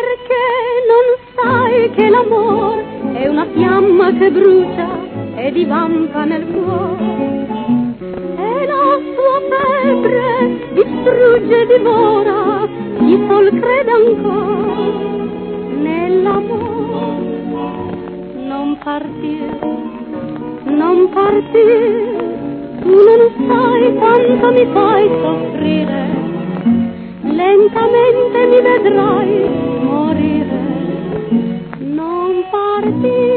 perché non sai che l'amor è una fiamma che brucia e divampa nel cuore, e la sua febbre distrugge e divora chi sol crede ancora nell'amor. Non partir, non partir, tu non sai quanto mi fai soffrire, lentamente mi vedrai morire. Non partir.